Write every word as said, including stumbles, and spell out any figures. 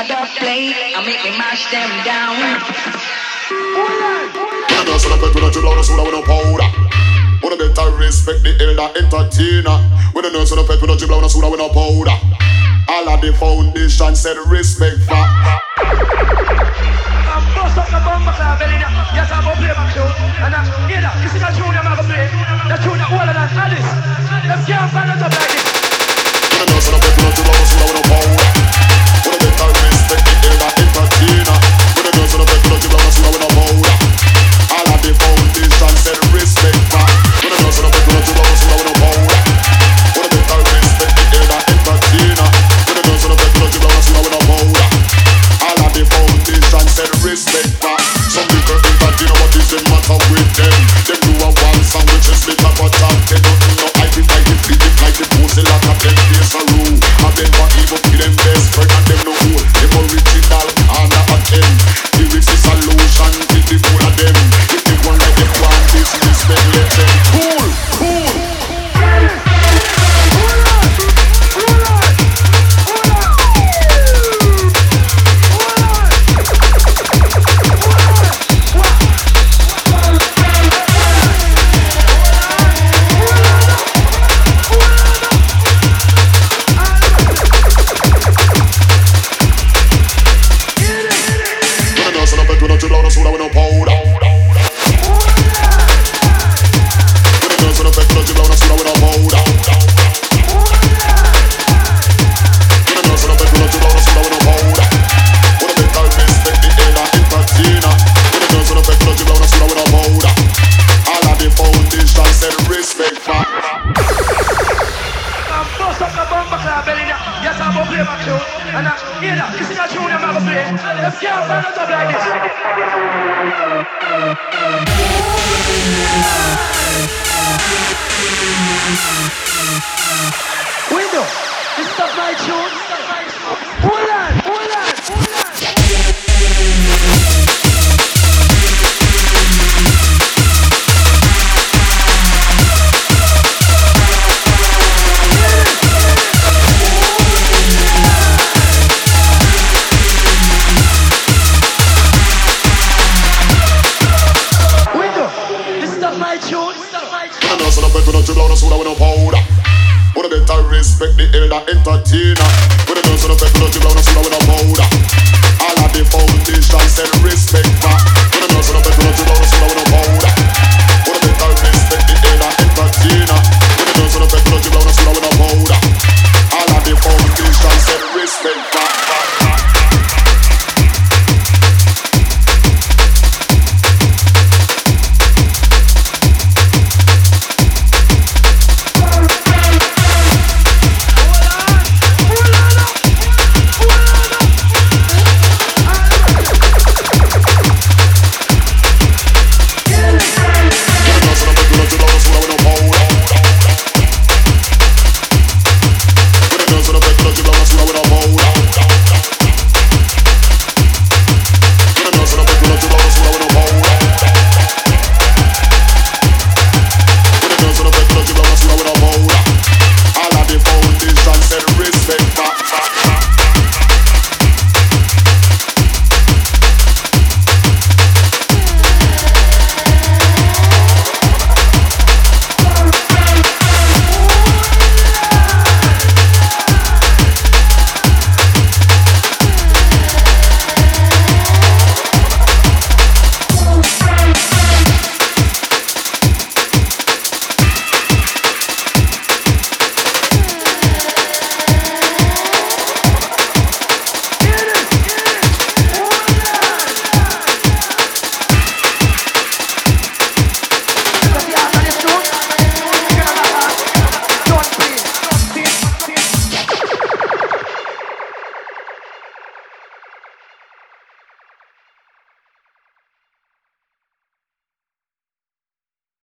the plate and make me mash them down. When I dance on the pet with a dribble on the soda with no powder. Wanna better respect the elder entertainer. When I dance on the pet with a dribble on the soda with no powder. All of the foundation said respect for. I'm bust up the bomb club, Belina. Yes, I'm gonna play my tune. And I'm here. You see that tune I'm gonna play? That tune that older than Alice. Them can't find it up like this. When I dance on the pet with a dribble on the soda with no powder. Wanna better respect the elder entertainer. When I dance on the pet with a dribble on the soda with no powder. All of the foundation said respect for. When I dance on the pet with a dribble on the soda with no powder. Wanna better respect the elder entertainer. When I dance on the pet with a dribble on the soda with no powder. All of the foundation said respect for. Some people think that you know what is the matter with them. Them do a one song which is split up a top. They don't know I feel like it, feel it like it, pose it like a them face a rule. I been for evil, be them best friend and them no whole. Them original and not a ten. Lyrics is solution, give the full of them. If they want like them want this, respect let them. Cool, cool. Window, this is my tune. Hold on, hold on, hold on. Window, this is my tune. When I dance on the pet with a dribble on the soda with no powder. Wanna better respect the elder entertainer. When I dance on the pet with a dribble on the soda with no powder. All of the foundation said respect for. When I dance on the pet with a dribble on the soda with no powder.